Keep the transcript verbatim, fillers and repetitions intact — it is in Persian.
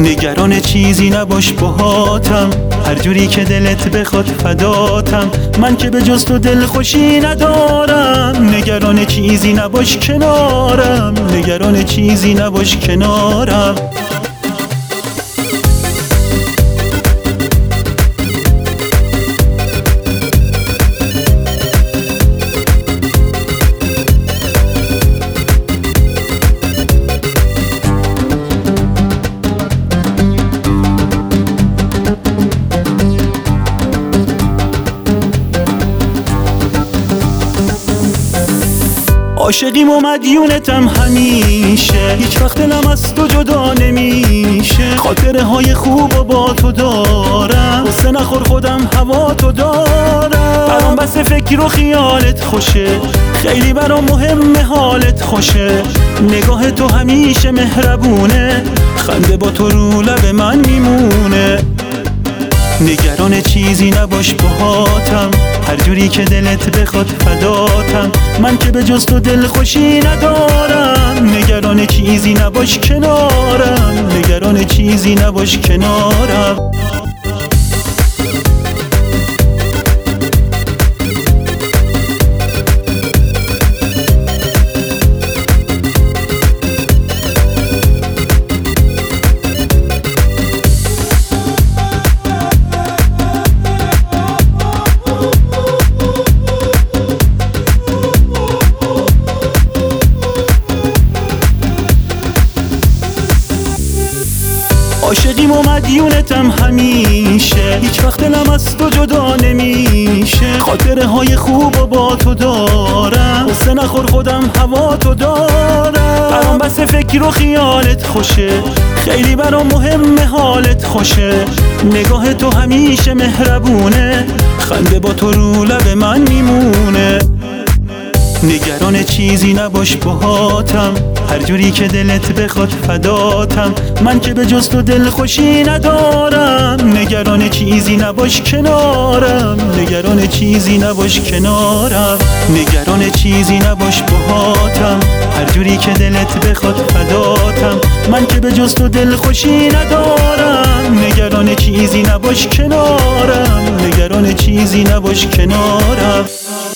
نگران چیزی نباش باهاتم، هر جوری که دلت بخواد فداتم، من که به جز تو دل خوشی ندارم. نگران چیزی نباش کنارم، نگران چیزی نباش کنارم. عاشقیم و مدیونتم همیشه، هیچ وقت دلم از تو جدا نمیشه. خاطره های خوب و با تو دارم، قصه نخور خودم هوا تو دارم. برام بس فکر و خیالت خوشه، خیلی برام مهم حالت خوشه. نگاه تو همیشه مهربونه، خنده با تو رو لب من میمونه. نگران چیزی نباش باهاتم، هر جوری که دلت بخواد فداتم، من که به جز تو دل خوشی ندارم. نگران چیزی نباش کنارم، نگران چیزی نباش کنارم. عاشقیم و مدیونتم همیشه، هیچ وقت دلم از تو جدا نمیشه. خاطره های خوب و با تو دارم، قصه نخور خودم هوا تو دارم. برام بس فکر و خیالت خوشه، خیلی برام مهم حالت خوشه. نگاه تو همیشه مهربونه، خنده با تو رو لب من میمونه. نگران چیزی نباش باهاتم، هر جوری که دلت بخواد فداتم، من که به جز تو دل خوشی ندارم. نگران چیزی نباش کنارم، نگران چیزی نباش کنارم. نگران چیزی نباش باهاتم، هر جوری که دلت بخواد فداتم، من که به جز تو دل خوشی ندارم. نگران چیزی نباش کنارم، نگران چیزی نباش کنارم.